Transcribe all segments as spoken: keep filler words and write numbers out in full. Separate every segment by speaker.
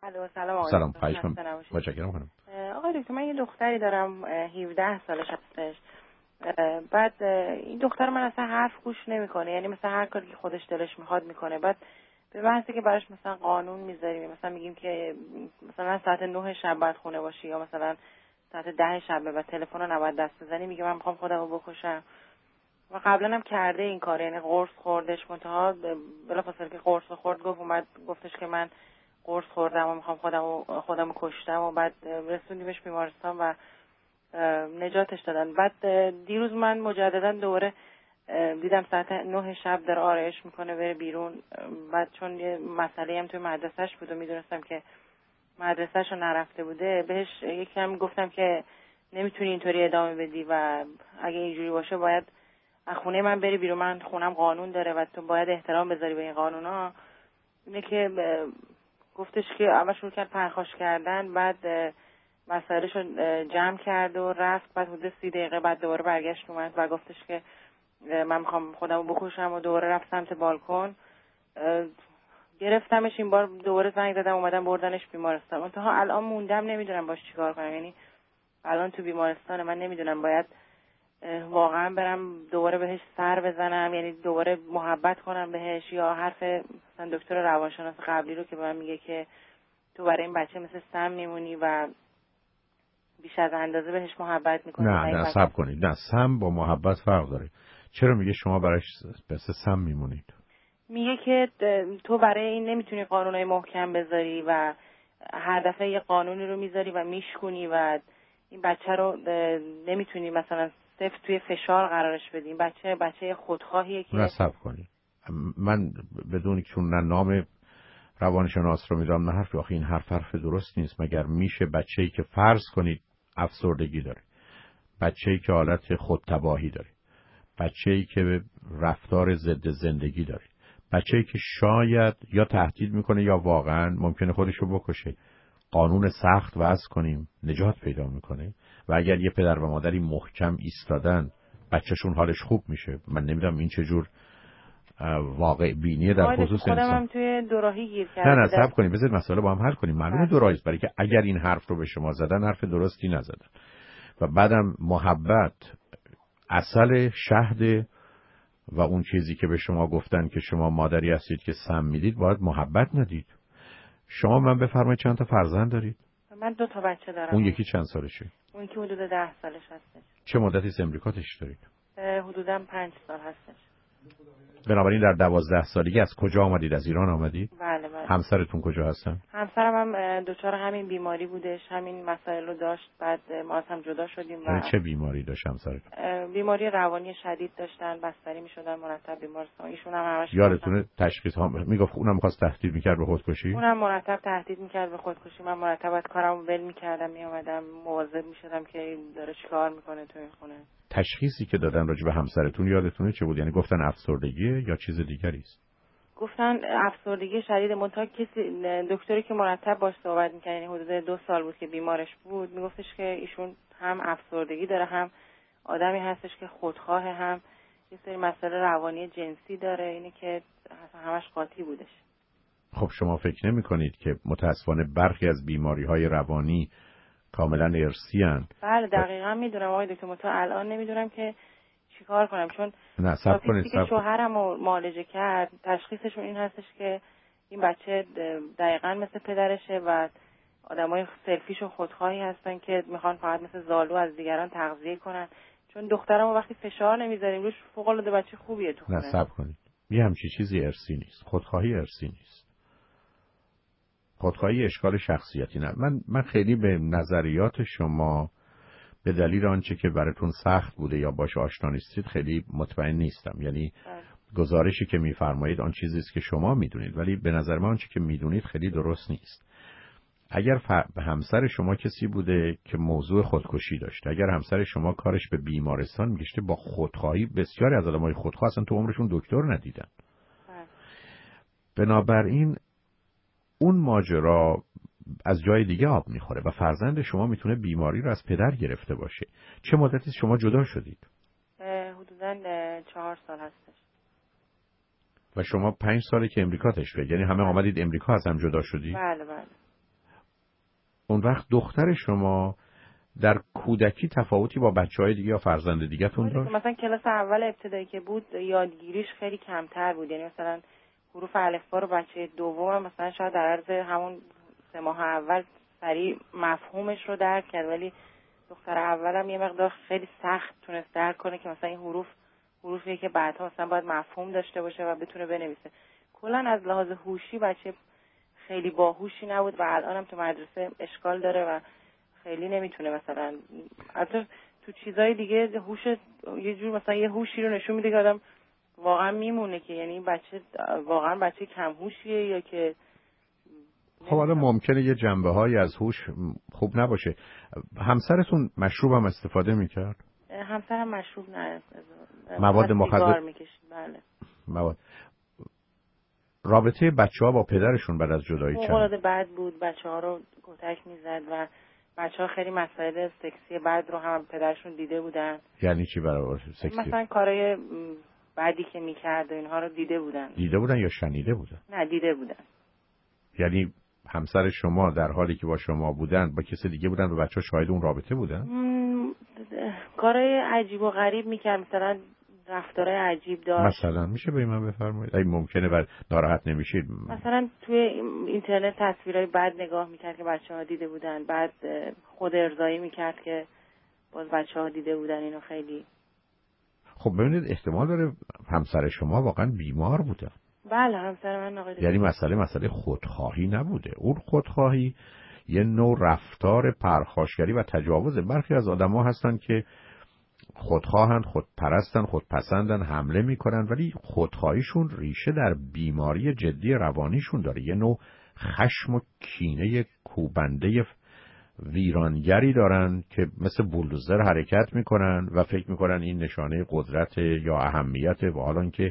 Speaker 1: الو سلام آقای
Speaker 2: سلام،
Speaker 1: دکتر.
Speaker 2: خواهش
Speaker 1: خسته
Speaker 2: می‌کنم.
Speaker 1: نباشید.
Speaker 2: متشکرم خانم.
Speaker 1: آقای دکتر، من یه دختری دارم هفده سالش هستش. بعد این دختر من اصلا حرف گوش نمیکنه، یعنی مثلا هر کاری که خودش دلش میخواد میکنه. بعد به محضی که براش مثلا قانون میذاریم، مثلا میگیم که مثلا ساعت نه شب باید خونه باشی یا مثلا ساعت ده شب و تلفن رو نباید دست بزنی، میگه من میخوام خودم رو بکشم. و قبلا هم کرده این کار، یعنی قرص خوردش، منتها بلافاصله که قرص خورد گفت اومد گفتش که من قرص خوردم و میخوام خودم خودم کشتم و بعد رسوندیمش بیمارستان و نجاتش دادن. بعد دیروز من مجددا دوباره دیدم ساعت نه شب در آرایش میکنه بره بیرون. بعد چون یه مسئله هم توی مدرسهش بود و میدونستم که مدرسهش رو نرفته بوده، بهش یکم گفتم که نمیتونی اینطوری ادامه بدی و اگه اینجوری باشه باید از خونه من بری بیرون، من خونم قانون داره و تو باید احترام بذاری به این قانونا. اینه که گفتش که اول شروع کرد پرخاش کردن، بعد مسائلش رو جمع کرد و رفت. بعد حدود سی دقیقه بعد دوباره برگشت اومد و گفتش که من میخوام خودم رو بکشم و دوباره رفت سمت بالکن. گرفتمش این بار، دوباره زنگ زدم اومدم بردنش بیمارستان. منتها الان موندم نمیدونم باش چیکار کنم، یعنی الان تو بیمارستان من نمیدونم باید واقعا برم دوباره بهش سر بزنم، یعنی دوباره محبت کنم بهش، یا حرف مثلا دکتر روانشناس قبلی رو که به من میگه که تو برای این بچه مثل سم میمونی و بیش از اندازه بهش محبت میکنی.
Speaker 2: نه نه صبر کنید، نه سم با محبت فرق داره. چرا میگه شما برایش مثل سم میمونید؟
Speaker 1: میگه که تو برای این نمیتونی قانونای محکم بذاری و هر دفعه یه قانونی رو میذاری و میشکنی و این بچه رو نمیتونی مثلا صفر توی فشار قرارش بدی. این بچه بچه خودخواهیه که
Speaker 2: نه صبر کنید، من بدون که چون نه نام روانشناس رو میدونم نه حرف، آخه این حرف حرف درست نیست. مگر میشه بچه‌ای که فرض کنید افسردگی داره، بچه‌ای که حالت خودتباهی داره، بچه‌ای که رفتار ضد زندگی داره، بچه‌ای که شاید یا تهدید میکنه یا واقعا ممکنه خودش رو بکشه، قانون سخت وضع کنیم نجات پیدا میکنه. و اگر یه پدر و مادری محکم ایستادن بچه‌شون حالش خوب میشه. من نمیدونم این چجور واقع بینیه در خصوص
Speaker 1: خودم
Speaker 2: انسان.
Speaker 1: هم توی دوراهی گیر کرده.
Speaker 2: نه نه صبر کنیم، بذارید مسئله با هم حل کنیم. معلومه دوراهی است، برای که اگر این حرف رو به شما زدن حرف درستی نزدن. و بعدم محبت اصل شهد و اون چیزی که به شما گفتن که شما مادری هستید که سم میدید باید محبت ندید. شما من بفرمایید چند تا فرزند دارید؟
Speaker 1: من دو تا بچه دارم.
Speaker 2: اون یکی چند سالشه؟
Speaker 1: اون یکی حدود ده سالش هستش.
Speaker 2: چه مدتی از امریکا تشریف دارید؟
Speaker 1: حدوداً پنج سال هستش.
Speaker 2: بنابراین در دوازده سالگی از کجا آمدید؟ از ایران آمدید؟
Speaker 1: بله بله.
Speaker 2: همسرتون کجا هستن؟
Speaker 1: همسرم هم دچار همین بیماری بودش، همین مسائل رو داشت. بعد ما از هم جدا شدیم. و
Speaker 2: چه بیماری داشت همسرتون؟
Speaker 1: بیماری روانی شدید داشتن، بستری میشدن مرتب بیمارستان. ایشون هم همش
Speaker 2: یادتونه تشخیص ها میگفت اونم می‌خواست تهدید می‌کرد به خودکشی؟
Speaker 1: اونم مرتب تهدید می‌کرد به خودکشی. من مرتب از کارم ول می‌کردم، میومدم مواظب می‌شدم که داره چیکار می‌کنه تو این خونه.
Speaker 2: تشخیصی که دادن راجع به همسرتون یادتونه چه بود؟ یعنی گفتن افسردگیه یا چیز دیگری است؟
Speaker 1: گفتن افسردگی شدید. منتها کسی دکتری که مرتب باش صحبت می‌کرد، یعنی حدود دو سال بود که بیمارش بود، میگفتش که ایشون هم افسردگی داره، هم آدمی هستش که خودخواه، هم یه سری مسائل روانی جنسی داره. اینه که همش قاطی بودش.
Speaker 2: خب شما فکر نمی کنید که متاسفانه برخی از بیماری‌های روانی کاملا ارثی هستند؟
Speaker 1: بله دقیقاً میدونم آقای دکتر، تو الان نمیدونم که چیکار کنم، چون
Speaker 2: نه صبر کنید
Speaker 1: که شوهرم رو معالجه کرد تشخیصشون این هستش که این بچه دقیقاً مثل پدرشه و آدمای سلفیش و خودخواهی هستن که میخوان فقط مثل زالو از دیگران تغذیه کنن. چون دخترمو وقتی فشار نمیذاریم روش فوق العاده بچه خوبیه تو خونه.
Speaker 2: نه صبر کنید، یه همچین چیزی ارثی نیست. خودخواهی ارثی نیست. خودخواهی اشکال شخصیتی نه. من من خیلی به نظریات شما به دلیل آنچه که براتون سخت بوده یا باش آشنا نیستید خیلی مطمئن نیستم. یعنی گزارشی که میفرمایید آن چیزی است که شما میدونید، ولی به نظر من آنچه که میدونید خیلی درست نیست. اگر ف... همسر شما کسی بوده که موضوع خودکشی داشته، اگر همسر شما کارش به بیمارستان میگشته با خودخواهی، بسیاری از آدمای خودخواه اصلا تو عمرشون دکتر ندیدن. بنابراین اون ماجرا از جای دیگه آب میخوره و فرزند شما میتونه بیماری رو از پدر گرفته باشه. چه مدتی شما جدا شدید؟
Speaker 1: حدوداً چهار سال هستش.
Speaker 2: و شما پنج ساله که امریکا تشریف، یعنی همه آمدید امریکا از هم جدا شدید؟
Speaker 1: بله بله.
Speaker 2: اون وقت دختر شما در کودکی تفاوتی با بچه‌های دیگه یا فرزند دیگه‌تون داشت؟
Speaker 1: مثلا کلاس اول ابتدایی که بود یادگیریش خیلی کمتر بود، یعنی مثلا حروف الفبا رو بچه دوم مثلا شاید در عرض همون سه ماه اول سریع مفهومش رو درک کرد، ولی دختر اولم یه مقدار خیلی سخت تونست درک کنه که مثلا این حروف حروفیه که بعدها مثلا باید مفهوم داشته باشه و بتونه بنویسه. کلا از لحاظ هوشی بچه خیلی باهوشی نبود و الانم تو مدرسه اشکال داره و خیلی نمیتونه مثلا حتی تو چیزای دیگه هوش یه جور مثلا یه هوشی رو نشون میده که آدم واقعا میمونه که یعنی بچه واقعا بچه کم هوشیه یا که
Speaker 2: خب حالا ممکنه یه جنبه‌هایی از هوش خوب نباشه. همسرتون مشروب هم استفاده میکرد؟
Speaker 1: همسرم مشروب نه،
Speaker 2: مواد مخدر
Speaker 1: میکشید. بله.
Speaker 2: مواد. رابطه بچه‌ها با پدرشون بعد از جدایی چند؟
Speaker 1: فوق‌العاده بد بود، بچه‌ها رو کتک میزد و بچه‌ها خیلی مسائل سکسی بد رو هم پدرشون دیده بودن.
Speaker 2: یعنی چی برای سکسی؟
Speaker 1: مثلا کارهای بدی که میکرد و اینها رو دیده بودن.
Speaker 2: دیده بودن یا شنیده بودن؟
Speaker 1: نه دیده بودن.
Speaker 2: یعنی همسر شما در حالی که با شما بودن با کسی دیگه بودن و بچه‌ها شاهد اون رابطه بودن؟
Speaker 1: کارهای عجیب و غریب میکرد، مثلا رفتارهای عجیب داشت.
Speaker 2: مثلا میشه به من بفرمایید؟ اگه ممکنه و ناراحت نمیشید.
Speaker 1: مثلا توی اینترنت تصویرهای بد نگاه میکرد که بچه‌ها دیده بودن، بعد خود ارضایی میکرد که باز بچه‌ها دیده بودن اینو. خیلی
Speaker 2: خب ببینید احتمال داره همسر شما واقعا بیمار بوده.
Speaker 1: بله همسر من آقای
Speaker 2: یعنی مسئله مسئله خودخواهی نبوده. اون خودخواهی یه نوع رفتار پرخاشگری و تجاوزه. برخی از آدم‌ها هستن که خودخواهند، خودپرستن، خودپسندن، حمله میکنن، ولی خودخواهیشون ریشه در بیماری جدی روانیشون داره. یه نوع خشم و کینه کوبنده ویرانگری دارن که مثل بولدوزر حرکت میکنن و فکر میکنن این نشانه قدرت یا اهمیت، و حالا اینکه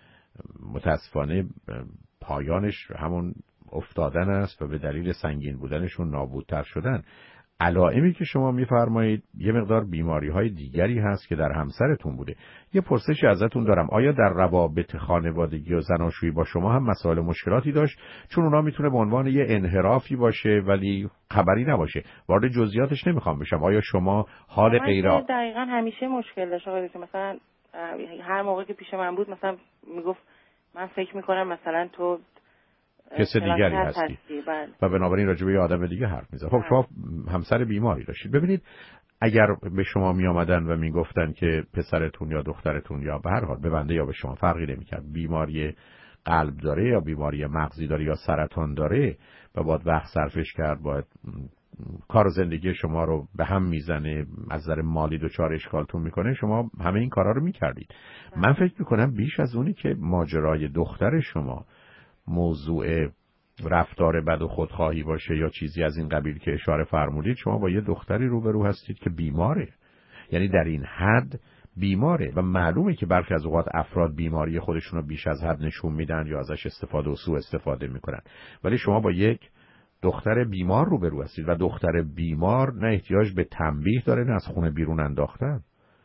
Speaker 2: متاسفانه پایانش همون افتادن است و به دلیل سنگین بودنشون نابودتر شدن. علائمی که شما میفرمایید یه مقدار بیماری‌های دیگری هست که در همسرتون بوده. یه پرسشی ازتون دارم، آیا در روابط خانوادگی و زناشویی با شما هم مسائل مشکلاتی داشت؟ چون اونا میتونه به عنوان یه انحرافی باشه ولی خبری نباشه. وارد جزئیاتش نمیخوام بشم. آیا شما حال غیر
Speaker 1: من دقیقاً همیشه مشکل داشت آقای دکتر. مثلا هر موقع که پیش من بود مثلا میگفت من فکر میکنم مثلا تو
Speaker 2: کس دیگری هستی, هستی. و بنابراین راجع به یه آدم دیگه حرف میزنه. خب شما همسر بیماری داشتید. ببینید اگر به شما می آمدن و میگفتن که پسرتون یا دخترتون یا به هر حال به بنده یا به شما فرقی نمیکرد بیماری قلب داره یا بیماری مغزی داره یا سرطان داره و باید وقت صرفش کرد، باید کار زندگی شما رو به هم میزنه، از نظر مالی دچار اشکالتون میکنه، شما همه این کارا رو میکردید. من فکر میکنم بیش از اونی که ماجرای دختر شما موضوع رفتار بد و خودخواهی باشه یا چیزی از این قبیل که اشاره فرمودید، شما با یه دختری روبرو هستید که بیماره. یعنی در این حد بیماره و معلومه که برخی از اوقات افراد بیماری خودشون رو بیش از حد نشون میدن یا ازش استفاده و سوء استفاده میکنن، ولی شما با یک دختر بیمار روبرو هستید و دختر بیمار نه احتیاج به تنبیه داره نه از خونه بیرون انداختن.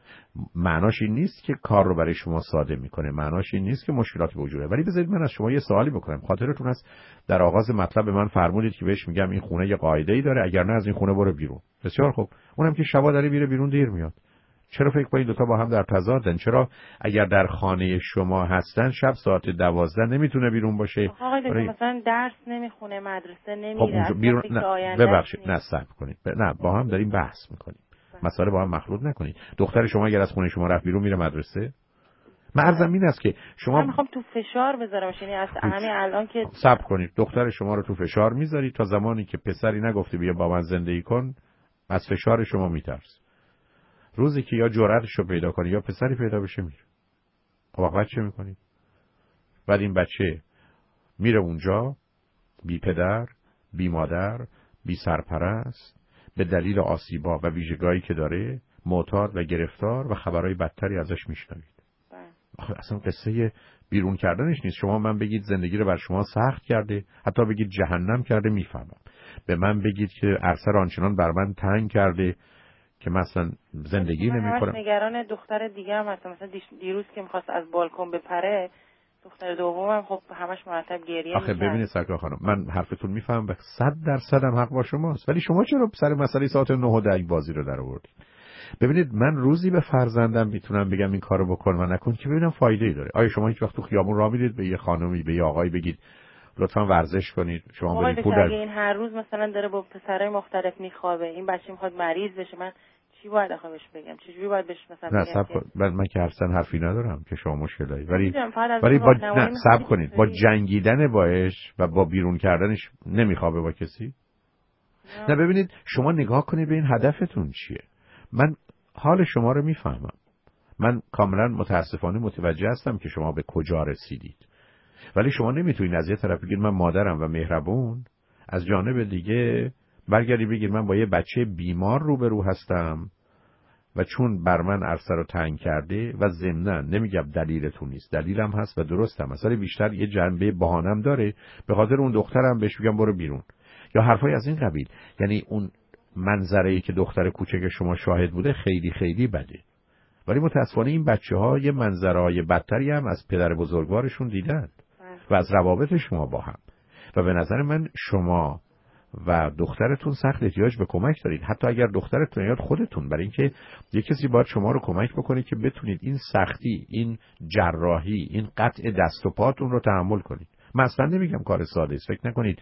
Speaker 2: معناش این نیست که کار رو برای شما ساده میکنه، معناش این نیست که مشکلاتی به وجود. ولی بذارید من از شما یه سوالی بکنم. خاطرتون هست در آغاز مطلب به من فرمودید که بهش میگم این خونه یه قاعده‌ای داره، اگر نه از این خونه برو بیرون. بسیار خوب. اونم که شبا داره میره بیرون دیر میاد. چرا فکر کنید دو تا با هم در تضادن؟ چرا اگر در خانه شما هستن شب ساعت دوازده نمیتونه بیرون باشه؟
Speaker 1: آقای دکتر مثلا درس نمیخونه، مدرسه نمیره.
Speaker 2: خب بیرون نه ببخشید نه صبر کنید. نه با هم داریم بحث میکنیم. مسئله با هم مخلوط نکنید. دختر شما اگر از خونه شما رفت بیرون میره مدرسه؟ من عرضم این است که شما
Speaker 1: من میخوام تو فشار بذارمش، یعنی از همین الان که
Speaker 2: صبر کنید. دختر شما رو تو فشار میذارید تا زمانی که پسری نگفته بیا با من زندگی کن، از فشار شما میترس. روزی که یا جرأتش رو پیدا کنی یا پسری پیدا بشه میره. خب وقت چه میکنید؟ بعد این بچه میره اونجا بی پدر، بی مادر، بی سرپرست، به دلیل آسیبا و ویژگاهی که داره معتاد و گرفتار و خبرهای بدتری ازش میشنوید. آخه اصلا قصه بیرون کردنش نیست. شما من بگید زندگی رو بر شما سخت کرده، حتی بگید جهنم کرده، میفهمم. به من بگید که ارسل آنچنان بر من تنگ کرده که مثلا زندگی نمی‌کنم.
Speaker 1: من نگران دختر دیگه هم هستم. مثلا دیروز که می‌خواست از بالکن بپره، دختر دومم خب همش مرتب گریه
Speaker 2: آخه
Speaker 1: می‌کرد.
Speaker 2: ببینید سرکار خانم، من حرفتون میفهمم و صد درصد هم حق با شماست، ولی شما چرا سر مسئله ساعت نه و ده این بازی رو در آوردید؟ ببینید من روزی به فرزندم میتونم بگم این کارو بکن و نکن که ببینم فایده ای داره. آیا شما هیچ وقت تو خیابون راه میرید به یه خانمی به یه آقایی بگید لطفاً ورزش کنید، شما برید پول در...
Speaker 1: این هر روز مثلا داره با پسرای مختلف میخوابه، این بچه میخواد مریض بشه، من چی باید آخه بهش بگم؟ چجوری باید بهش مثلا
Speaker 2: نه
Speaker 1: بگم؟
Speaker 2: صبر کن، من, من که اصلا حرفی ندارم که شما مشکل دارید، ولی ولی با نه صبر کنید، با جنگیدن باش و با بیرون کردنش نمیخوابه با کسی؟ نه, نه ببینید شما نگاه کنید به این هدفتون چیه. من حال شما رو میفهمم، من کاملا متاسفانه متوجه هستم که شما به کجا رسیدید، ولی شما نمیتونید از یه طرف بگید من مادرم و مهربون، از جانب دیگه برگردی بگید من با یه بچه بیمار روبرو هستم و چون بر من عرصه رو تنگ کرده و ضمناً نمیگم دلیلتون نیست، دلیلم هست و درستم هست، ولی بیشتر یه جنبه بهانم داره، به خاطر اون دخترم بهش میگم برو بیرون یا حرفای از این قبیل. یعنی اون منظره‌ای که دختر کوچک شما شاهد بوده خیلی خیلی بده، ولی متاسفانه این بچه‌ها یه منظرهای بدتری هم از پدر بزرگوارشون دیدن و از روابط شما با هم. و به نظر من شما و دخترتون سخت احتیاج به کمک دارید، حتی اگر دخترتون یاد خودتون، برای اینکه یک کسی باید شما رو کمک بکنه که بتونید این سختی، این جراحی، این قطع دست و پاتون رو تحمل کنید. من اصلا نمیگم کار ساده است، فکر نکنید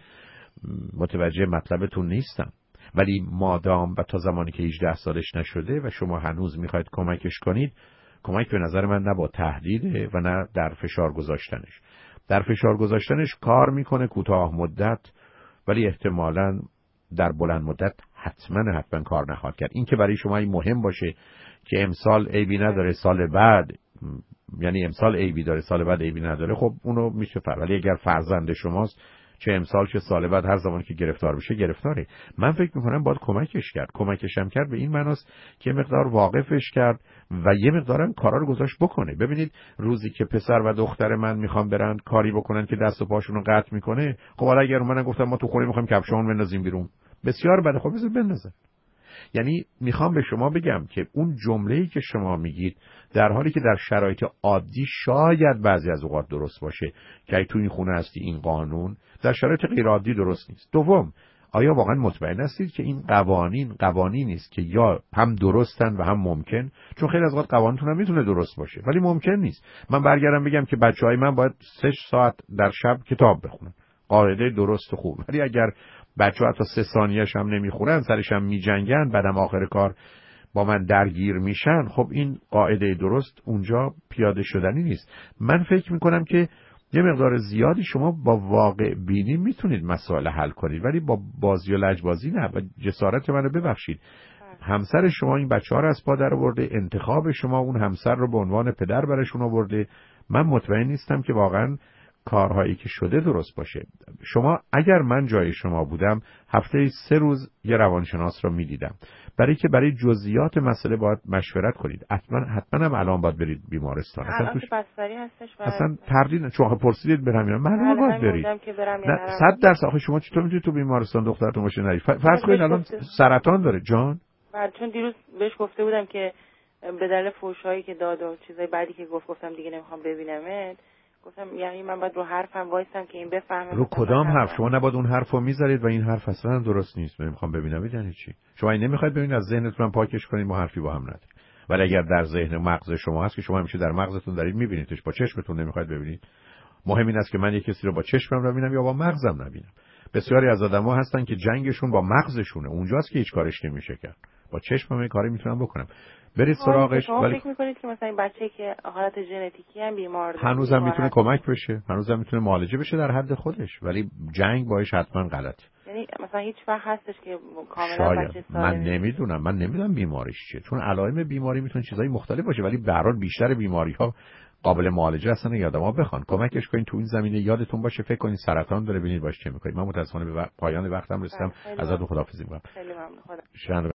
Speaker 2: متوجه مطلبتون نیستم، ولی مادام و تا زمانی که هجده سالش نشده و شما هنوز میخواید کمکش کنید، کمک به نظر من نه با تهدیده و نه در فشار گذاشتنش. در فشار گذاشتنش کار میکنه کوتاه مدت، ولی احتمالاً در بلند مدت حتما حتما کار نخواهد کرد. این که برای شما این مهم باشه که امسال عیبی نداره سال بعد، یعنی امسال عیبی داره سال بعد عیبی نداره، خب اونو میشه فر. ولی اگر فرزند شماست چه امسال چه سال بعد هر زمانی که گرفتار بشه گرفتاره. من فکر میکنم باید کمکش کرد. کمکش هم کرد به این معناست که مقدار واقفش کرد و یه مقدارم کارا رو گذاشت بکنه. ببینید روزی که پسر و دختر من میخوان برن کاری بکنن که دست و پاشون رو قطع میکنه، خب حالا اگر منم گفتم ما تو خونه میخوایم کفشمون بندازیم بیرون، بسیار بده، خب بذار بندازن. یعنی میخوام به شما بگم که اون جمله‌ای که شما میگید در حالی که در شرایط عادی شاید بعضی از اوقات درست باشه که تو این خونه هستی این قانون، در شرایط غیر عادی درست نیست. دوم، آیا واقعا مطمئن هستید که این قوانین قوانینی است که یا هم درستن و هم ممکن؟ چون خیلی از اوقات قوانینتون هم میتونه درست باشه ولی ممکن نیست. من برگردم بگم که بچهای من باید سه ساعت در شب کتاب بخونن، قاعده درست و خوب، ولی اگر بچه‌ها حتی سه ثانیه‌اش هم نمیخورن، سرش هم میجنگن، بعدم آخر کار با من درگیر میشن، خب این قاعده درست اونجا پیاده شدنی نیست. من فکر میکنم که یه مقدار زیادی شما با واقع بینی میتونید مسائل حل کنید، ولی با بازی و لجبازی نه. و جسارت منو ببخشید، همسر شما این بچه‌ها رو از پا در آورده، انتخاب شما اون همسر رو به عنوان پدر برشون آورده. من مطمئن نیستم که واقعا کارهایی که شده درست باشه. شما اگر من جای شما بودم هفته سه روز یه روانشناس رو میدیدم، برای که برای جزئیات مسئله باید مشورت کنید. حتما حتما هم الان باید برید بیمارستان.
Speaker 1: اصلا توش بستری هستش و
Speaker 2: اصلا تردید چون پرسیدید برم یا معلومه باید برید. نه صد درصد. آخه شما چطور میتونید تو بیمارستان دخترتون باشه نرید؟ فرض کنید الان سرطان داره جان.
Speaker 1: بعد چون دیروز بهش گفته بودم که به دلیل فحشایی که داد و چیزای بعدی که گفت گفتم دیگه نمیخوام ببینمت، گفتم یعنی من باید رو حرفم وایسم که این بفهمه.
Speaker 2: رو کدام حرف؟ شما نباید اون حرفو میذارید و این حرف اصلا درست نیست. من میخوام ببینم یعنی چی؟ شما این نمیخواید ببینید، از ذهنتون پاکش کنید، ما حرفی با هم نداریم. ولی اگر در ذهن مغز شما هست که شما همیشه در مغزتون دارید میبینیدش، با چشمتون نمیخواید ببینید. مهم این است که من یک کسی رو با چشمم ببینم یا با مغزم نبینم. بسیاری از آدم‌ها هستن که جنگشون با مغزشونه، اونجاست که هیچ کارش نمیشه کرد. با چشمم این کاری میتونم بکنم. برید سراغش.
Speaker 1: ولی فکر میکنید که مثلا این بچه‌ای که حالت ژنتیکی هم بیمار داره
Speaker 2: هنوزم میتونه کمک بشه، هنوزم میتونه معالجه بشه در حد خودش، ولی جنگ باش حتما غلطه.
Speaker 1: یعنی مثلا هیچ وقت هستش که کاملا بچه سالم؟
Speaker 2: من نمیدونم، من نمیدونم بیماریش چیه، چون علائم بیماری میتونه چیزای مختلف باشه، ولی به هر حال بیشتر بیماری‌ها قابل معالجه هستن. یادما بخوان کمکش کنین تو این زمینه. یادتون باشه فکر کنین سرطان داره، ببینید باش چه میکنید. من متاسفانه به پایان وقتم رسیدم، ازتون خداحافظی می‌کنم.
Speaker 1: خیلی ممنون.